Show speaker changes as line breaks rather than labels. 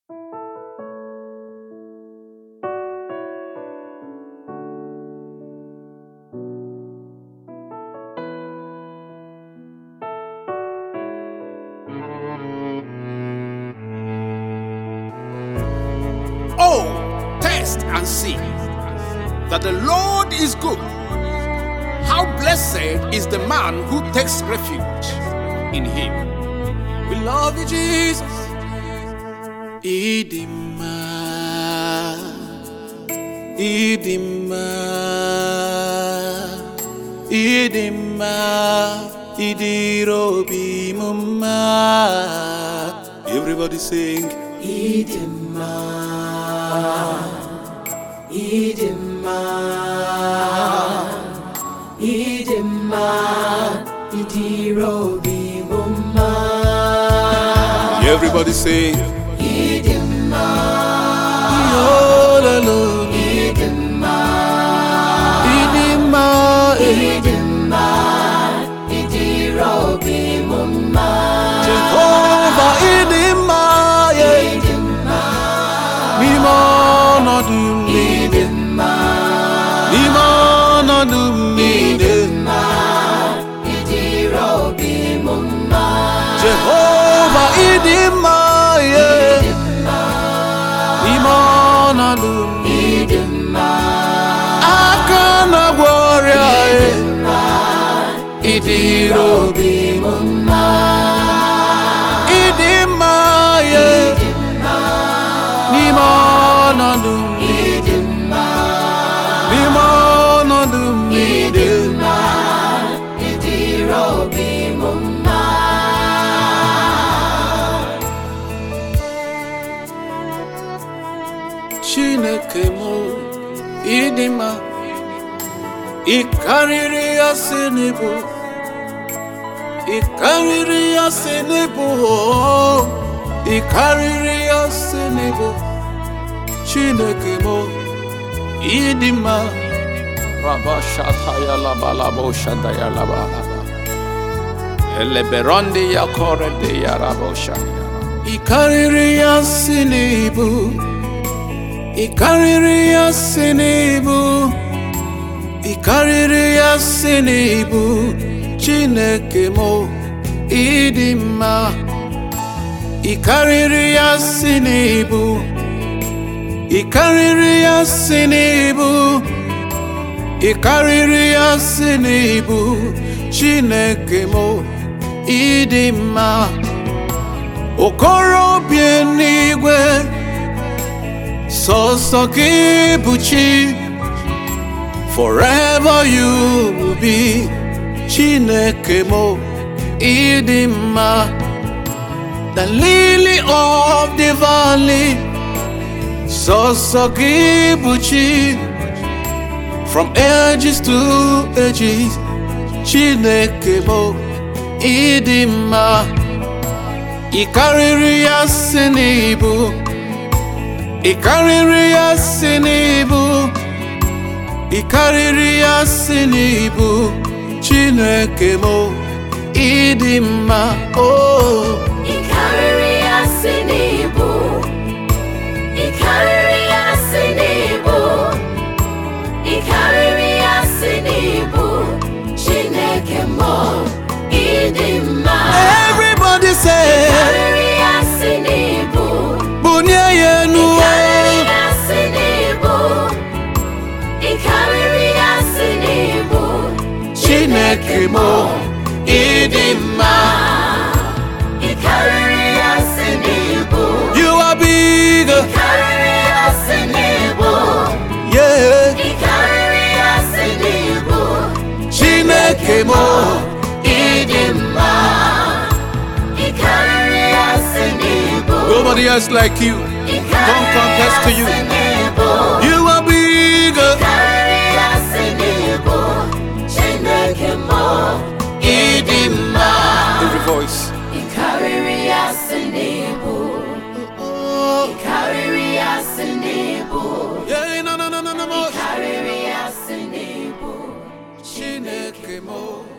Oh, taste and see that the Lord is good. How blessed is the man who takes refuge in him. We love you, Jesus. Idima, Idima, Idima, Idirobi Mumma. Everybody sing.
Idima, Idima, Idima, Idirobi Mumma.
Everybody sing.
Idima,
Idima, Idima,
Idima, Idirobi Mumma.
Jehovah Idima,
Idima,
Mimana Dumi,
Idima,
Mimana Dumi,
Idima, Idirobi Mumma.
Jehovah Idima, Mimana Dumi,
Idima,
Akana Warrior,
Idirobi Mumma.
Idima, Mimana Dumi,
Idima,
Mimana Dumi,
Idima, Idirobi Mumma.
Chineke mo Idima, Ikariri asinibu, Ikariri asinibu, Ikariri asinibu. Chineke mo Idima, Rabashataya labalabo shandaya labalaba, Eleberondi yakorende yarabosha. Ikariri asinibu, Ikariri asinibu, Ikariri asinibu. Chineke mo Idima, Ikariri asinibu, Ikariri asinibu, Ikariri asinibu. Chineke mo Idima, okorobịa n'igwe sọsọ gị bụ chi. Forever you will be. Chineke mo Idima, the lily of the valley sọsọ gị bụ chi. From ages to ages. Chineke mo Idima, Ikariri asinibu, Ikariri asinibu, Ikariri asinibu. Chineke mo Idima, oh.
Ikariri asinibu, Ikariri asinibu, Ikariri asinibu. Chineke mo Idima.
Everybody say,
Ikariri asinibu,
Bunye yenu,
Ikariri asinibu, Ikariri asinibu.
Chineke mo Idima.
Ikariri asinibu,
You are bigger,
Ikariri asinibu,
yeah.
Ikariri asinibu.
Chineke mo
Idima, Ikariri asinibu.
Nobody else like you. Don't contest to you.
Asinibu,
You are bigger.
Ikariri asinibu. Chineke mo
Idima. Every voice.
Ikariri asinibu, Ikariri asinibu,
Yeah, no.
Ikariri asinibu.
Chineke mo